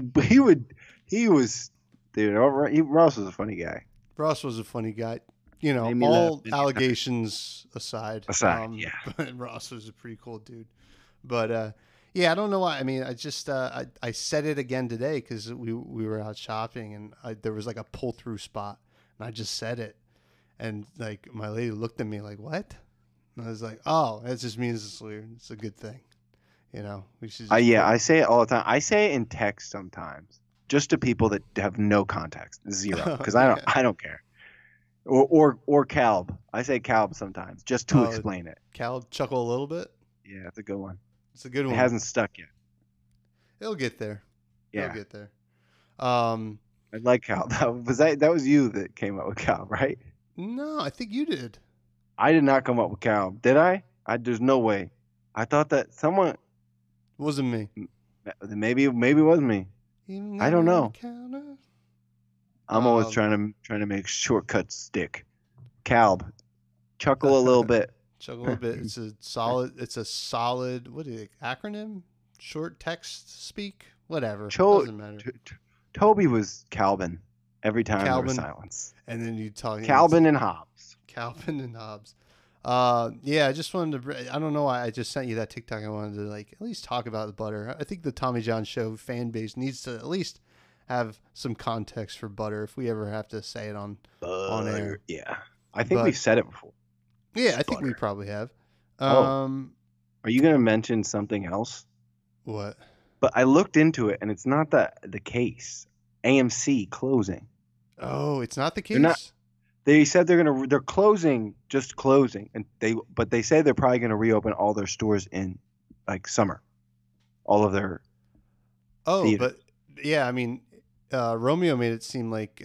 was dude. Ross was a funny guy. Ross was a funny guy. You know, Made me all laugh. allegations aside. Yeah. But Ross was a pretty cool dude. But yeah, I don't know why. I mean, I just I said it again today because we were out shopping and there was like a pull through spot, and I just said it, and like my lady looked at me like, "What?" And I was like, "Oh, that just means it's a good thing." You know, we should. Just Yeah, I say it all the time. I say it in text sometimes, just to people that have no context, zero, because Yeah. I don't care. Or Calb. I say Calb sometimes, just to explain it. Cal chuckle a little bit. Yeah, it's a good one. It's a good one. It hasn't stuck yet. It'll get there. Yeah, It'll get there. I like Calb. That was you that came up with Calb, right? No, I think you did. I did not come up with Calb, did I? There's no way. I thought that someone, It wasn't me. maybe it was me. I don't know. I'm always trying to make shortcuts stick. Calb, chuckle a little bit. Chuckle a little bit. It's a solid. What is it? Acronym? Short text speak? Whatever. Doesn't matter. Toby was Calvin every time there was Calvin. silence. And then you talk. Calvin and Hobbes. Calvin and Hobbes. Yeah, I just wanted to. I don't know why I just sent you that TikTok. I wanted to like at least talk about the butter. I think the Tommy John Show fan base needs to at least have some context for butter if we ever have to say it on air. Yeah, I think we've said it before. Yeah, I think we probably have. Are you gonna mention something else? What? But I looked into it, and it's not the case. AMC closing. Oh, it's not the case. They said they're closing, just closing, but they say they're probably gonna reopen all their stores in like summer, all of their. Oh, theaters. but yeah, I mean, Romeo made it seem like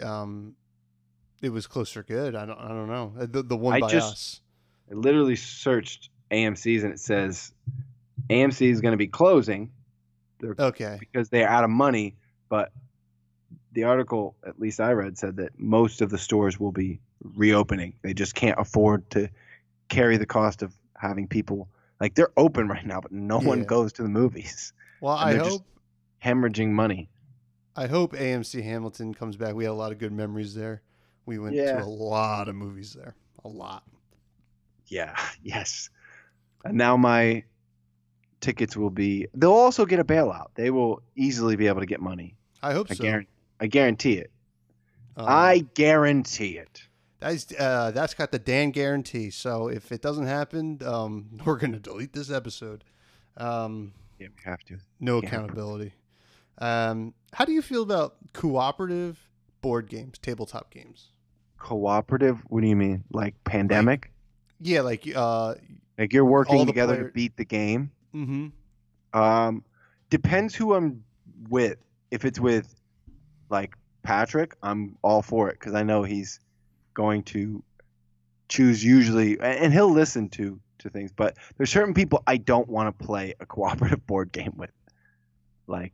it was close for good. I don't know. The one by us. I literally searched AMC's and it says AMC is going to be closing. Okay. Because they're out of money, but the article, at least I read, said that most of the stores will be reopening. They just can't afford to carry the cost of having people like they're open right now, but no one goes to the movies. Well, I hope just hemorrhaging money. I hope AMC Hamilton comes back. We had a lot of good memories there. We went to a lot of movies there. A lot. Yeah. Yes. And now my tickets will be. They'll also get a bailout. They will easily be able to get money. I hope so. I guarantee it. I guarantee it. That's got the Dan guarantee. So if it doesn't happen, we're gonna delete this episode. Yeah, we have to. No accountability. How do you feel about cooperative board games, tabletop games? Cooperative? What do you mean? Like pandemic? Like you're working together to beat the game. Mm-hmm. Depends who I'm with. If it's with like Patrick, I'm all for it because I know he's going to choose usually, and he'll listen to things. But there's certain people I don't want to play a cooperative board game with. Like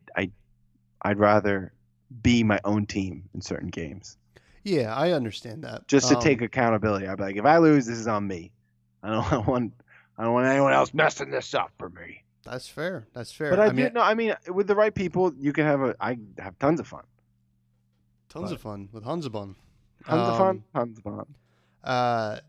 I'd rather be my own team in certain games. Yeah, I understand that. Just to take accountability. I'd be like, if I lose, this is on me. I don't want anyone else messing this up for me. That's fair. But I mean, with the right people, you can I have tons of fun. Tons of fun with Hanzabon. Tons of fun.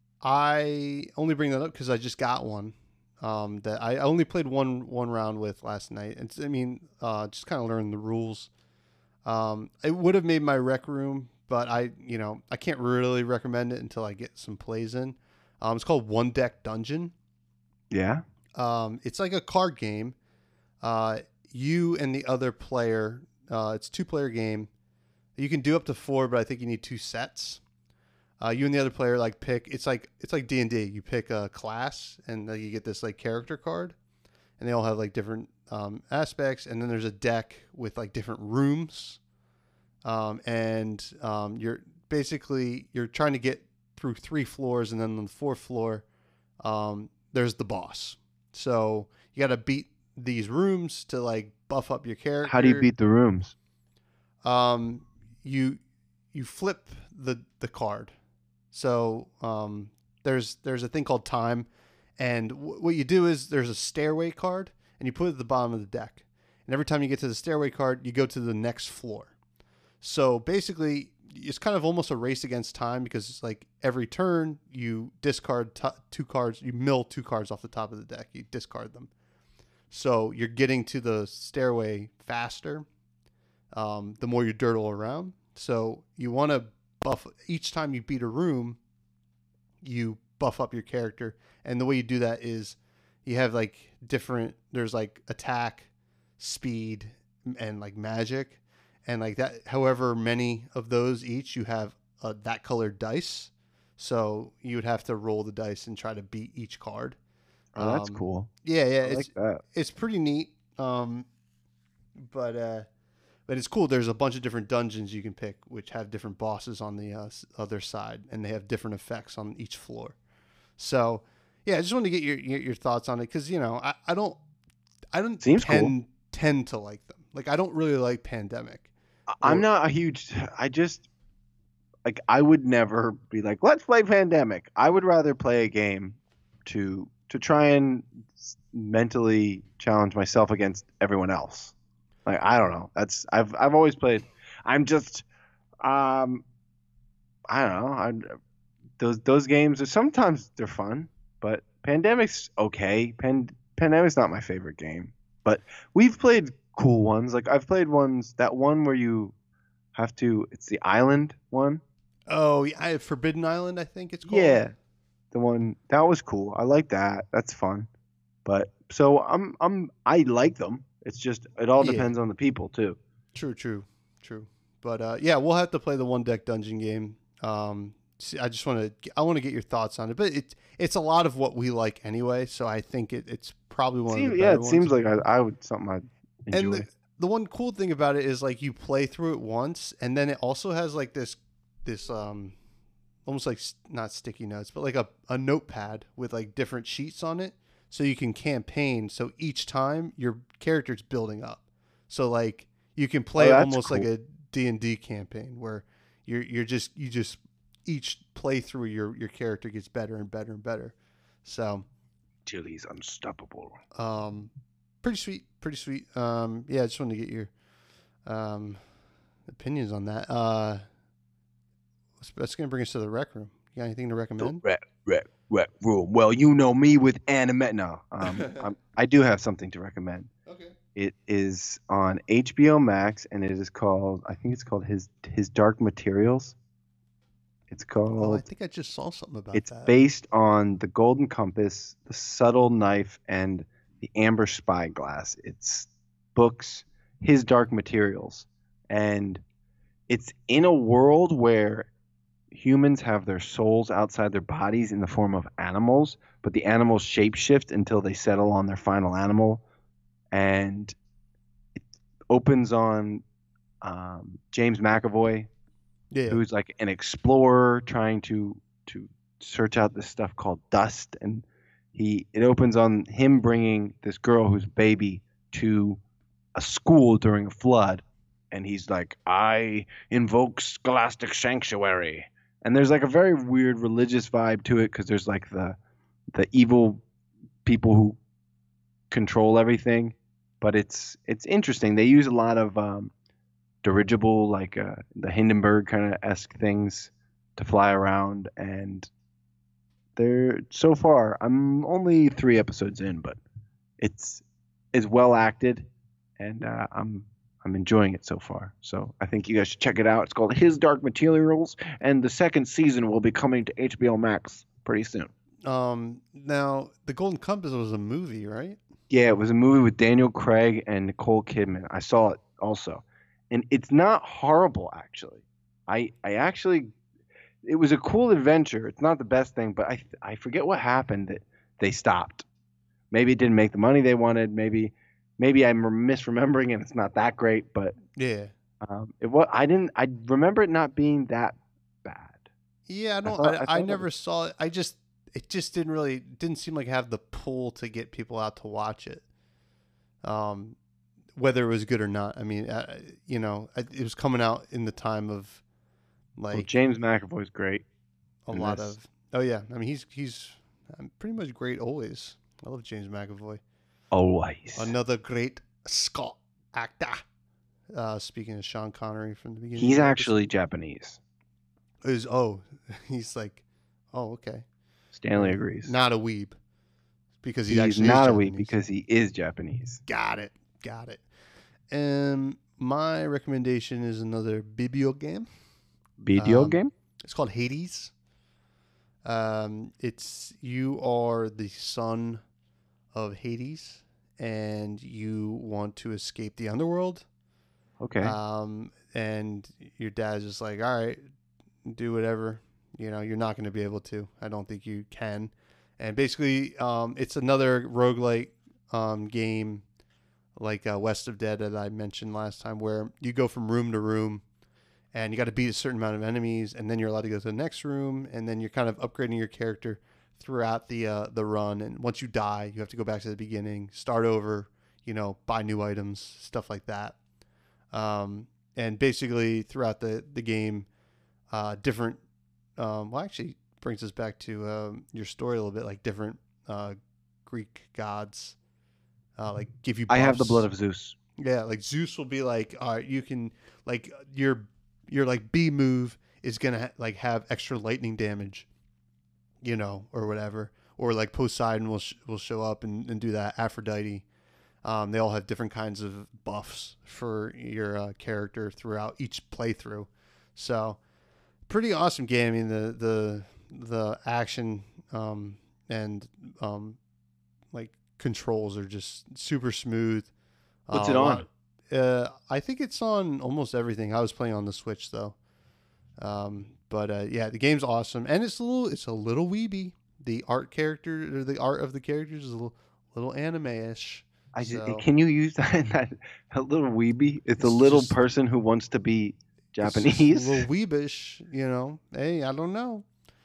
I only bring that up because I just got one that I only played one round with last night. Just kind of learned the rules. It would have made my rec room, but I can't really recommend it until I get some plays in. It's called One Deck Dungeon. Yeah. It's like a card game. You and the other player. It's a 2-player game. You can do up to 4, but I think you need 2 sets. You and the other player like pick. It's like D&D. You pick a class, and you get this like character card, and they all have like different aspects. And then there's a deck with like different rooms, you're trying to get through 3 floors, and then on the 4th floor, there's the boss. So you got to beat these rooms to like buff up your character. How do you beat the rooms? You flip the card. So there's a thing called time, and what you do is there's a stairway card, and you put it at the bottom of the deck. And every time you get to the stairway card, you go to the next floor. So basically, it's kind of almost a race against time, because it's like every turn you discard 2 cards, you mill 2 cards off the top of the deck, you discard them. So you're getting to the stairway faster, the more you dirtle around. So you want to buff each time you beat a room, you buff up your character. And the way you do that is you have like there's like attack, speed, and like magic. And like that, however many of those each, you have that colored dice. So you would have to roll the dice and try to beat each card. Oh, that's cool. Yeah, I like that. It's pretty neat. But it's cool. There's a bunch of different dungeons you can pick, which have different bosses on the other side, and they have different effects on each floor. So yeah, I just wanted to get your thoughts on it, because I don't tend to like them. Like I don't really like Pandemic. I'm not a huge. I just like. I would never be like, let's play Pandemic. I would rather play a game to try and mentally challenge myself against everyone else. Like I don't know. I've always played. I'm just. I don't know. Those games are sometimes they're fun, but Pandemic's okay. Pandemic's not my favorite game, but we've played cool ones. Like I've played that one where you have to, it's the island one. Oh yeah, Forbidden Island, I think it's called. Yeah, the one that was cool. I like that. That's fun. But so I like them. It's just it all depends on the people too. True. But yeah, we'll have to play the one deck dungeon game. I want to get your thoughts on it, but it's a lot of what we like anyway. So I think it's probably one of the better ones. Seems like I would something I'd enjoy. And the one cool thing about it is like you play through it once, and then it also has like this almost like not sticky notes, but like a notepad with like different sheets on it, so you can campaign. So each time your character's building up. So like you can play almost like a D&D campaign where you just each playthrough your character gets better and better and better. So till he's unstoppable. Pretty sweet. Yeah, I just wanted to get your opinions on that. That's gonna bring us to the rec room. You got anything to recommend? The rec room. Well, you know me with anime. No, I do have something to recommend. Okay. It is on HBO Max, and it is called. I think it's called His Dark Materials. It's called. Oh, I think I just saw something about that. It's based on The Golden Compass, The Subtle Knife, and The Amber Spyglass. It's books, His Dark Materials, and it's in a world where humans have their souls outside their bodies in the form of animals, but the animals shapeshift until they settle on their final animal, and it opens on James McAvoy, who's like an explorer trying to search out this stuff called dust, and it opens on him bringing this girl who's a baby to a school during a flood, and he's like, I invoke scholastic sanctuary. And there's like a very weird religious vibe to it, because there's like the evil people who control everything, but it's interesting. They use a lot of dirigible, like the Hindenburg kind of esque things to fly around, and they're so far. I'm only 3 episodes in, but it's well acted, and I'm enjoying it so far. So I think you guys should check it out. It's called His Dark Materials, and the 2nd season will be coming to HBO Max pretty soon. Now the Golden Compass was a movie, right? Yeah, it was a movie with Daniel Craig and Nicole Kidman. I saw it also, and it's not horrible actually. I actually, it was a cool adventure. It's not the best thing, but I forget what happened that they stopped. Maybe it didn't make the money they wanted. Maybe I'm misremembering and it's not that great. But Yeah. it was. I remember it not being that bad. Yeah, I don't. thought I it never was, saw it. It just didn't seem like have the pull to get people out to watch it. Um, whether it was good or not. I mean, it was coming out in the time of well, like James McAvoy's great a in lot this. of. Oh yeah, I mean he's pretty much great always. I love James McAvoy. Always. Another great Scott actor. Speaking of Sean Connery from the beginning, He's of the actually Japanese. he's like, oh okay, Stanley agrees. not a weeb because he He's actually not is a weeb Japanese. because he is Japanese. Got it. My recommendation is another video game. Video game? It's called Hades. It's you are the son of Hades, and you want to escape the underworld. Okay. And your dad's just like, all right, do whatever. You know, you're not going to be able to. I don't think you can. And basically, it's another roguelike game like West of Dead that I mentioned last time, where you go from room to room and you got to beat a certain amount of enemies, and then you're allowed to go to the next room, and then you're kind of upgrading your character throughout the run. And once you die, you have to go back to the beginning, start over, buy new items, stuff like that. And basically throughout the game, different, actually brings us back to your story a little bit, like different Greek gods, like give you buffs. I have the blood of Zeus. Yeah, like Zeus will be like, all right, you can, like, your like B move is gonna have extra lightning damage, or whatever. Or like Poseidon will show up and do that. Aphrodite, they all have different kinds of buffs for your character throughout each playthrough. So pretty awesome game. I mean, the action and like controls are just super smooth. What's it on? I think it's on almost everything. I was playing on the Switch though. But yeah, the game's awesome, and it's a little weeby. The art of the characters is a little anime-ish. Can you use that a little weeby? It's a little person who wants to be Japanese. It's just a little weebish, Hey, I don't know.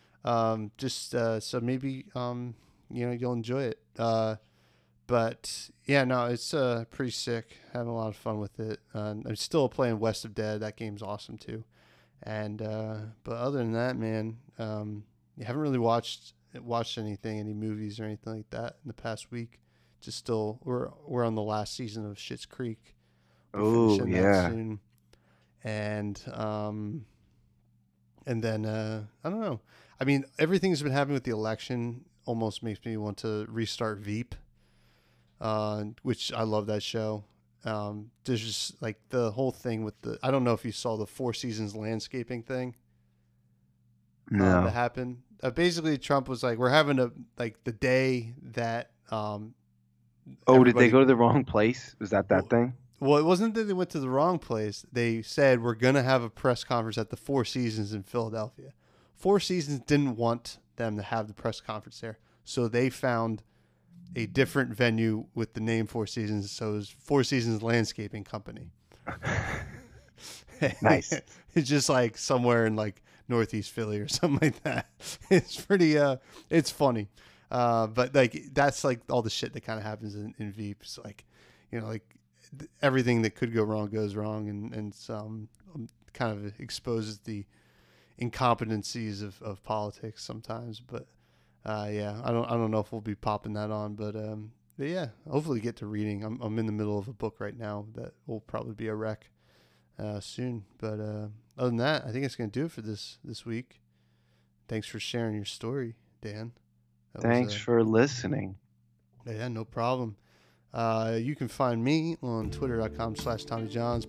So maybe you'll enjoy it. But yeah, no, it's pretty sick. Having a lot of fun with it. I'm still playing West of Dead. That game's awesome too. And but other than that, man, you haven't really watched anything, any movies or anything like that in the past week. Just still, we're on the last season of Schitt's Creek. Oh yeah. Soon. And then I don't know. I mean, everything's been happening with the election almost makes me want to restart Veep. Which I love that show. There's just like the whole thing with I don't know if you saw the Four Seasons landscaping thing. No. That happened. Basically, Trump was like, we're having the day that. Did they go to the wrong place? Was that thing? Well, it wasn't that they went to the wrong place. They said, we're going to have a press conference at the Four Seasons in Philadelphia. Four Seasons didn't want them to have the press conference there. So they found a different venue with the name Four Seasons. So it was Four Seasons Landscaping Company. Nice. It's just like somewhere in like Northeast Philly or something like that. It's pretty, it's funny. But like, that's like all the shit that kind of happens in Veep. It's like, like everything that could go wrong goes wrong, and some kind of exposes the incompetencies of politics sometimes. But yeah, I don't know if we'll be popping that on, but yeah, hopefully get to reading. I'm in the middle of a book right now that will probably be a wreck soon. But other than that, I think it's gonna do it for this week. Thanks for sharing your story, Dan. Thanks for listening. Yeah, no problem. You can find me on twitter.com/TommyJohns,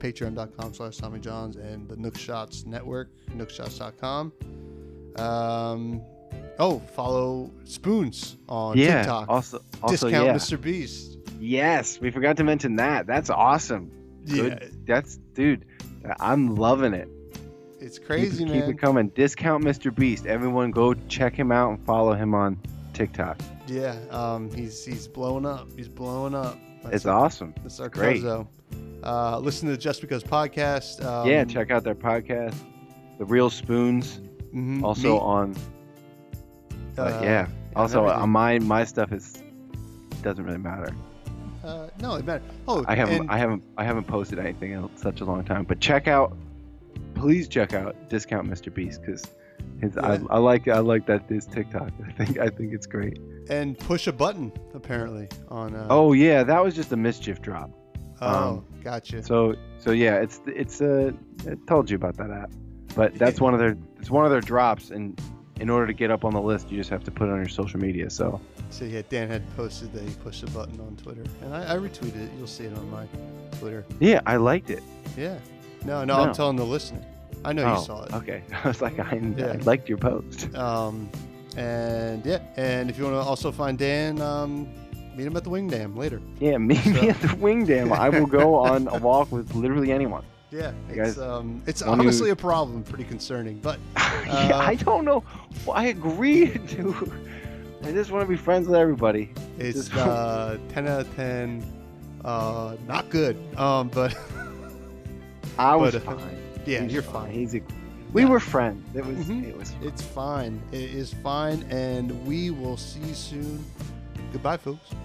patreon.com/TommyJohns, and the Nookshots Network, nookshots.com. Oh, follow Spoons on Yeah. TikTok. Also, Discount yeah. Mr. Beast. Yes, we forgot to mention that. That's awesome. Good. That's dude. I'm loving it. It's crazy, Keep man. it coming. Discount Mr. Beast. Everyone, go check him out and follow him on TikTok. Yeah, he's blowing up. He's blowing up. It's awesome. That's our great. Cuzzo. Listen to the Just Because podcast. Yeah, check out their podcast, The Real Spoons. Mhm, Also me- on. Yeah. Also, everything. my stuff doesn't really matter. No, it matters. Oh, I and- haven't posted anything in such a long time. But please check out Discount Mr. Beast because I like that this TikTok. I think it's great. And Push a Button apparently on. Oh yeah, that was just a mischief drop. Gotcha. So yeah, I told you about that app, but that's one of their drops, and in order to get up on the list, you just have to put it on your social media. So yeah, Dan had posted that he pushed a button on Twitter, and I retweeted it. You'll see it on my Twitter. yeah, I liked it. Yeah. No, I'm telling the listener. I know you saw it. Okay. I was like, I liked your post. And if you want to also find Dan, meet him at the Wing Dam later. Yeah, meet me at the Wing Dam. I will go on a walk with literally anyone. Yeah, guys, it's honestly a problem, pretty concerning, but yeah, I don't know. Well, I agreed to. I just want to be friends with everybody. It's 10 out of 10. Not good. But I was but, fine. Yeah, He's you're fine. We were friends. It was. Mhm. It was. It's fine. It is fine, and we will see you soon. Goodbye, folks.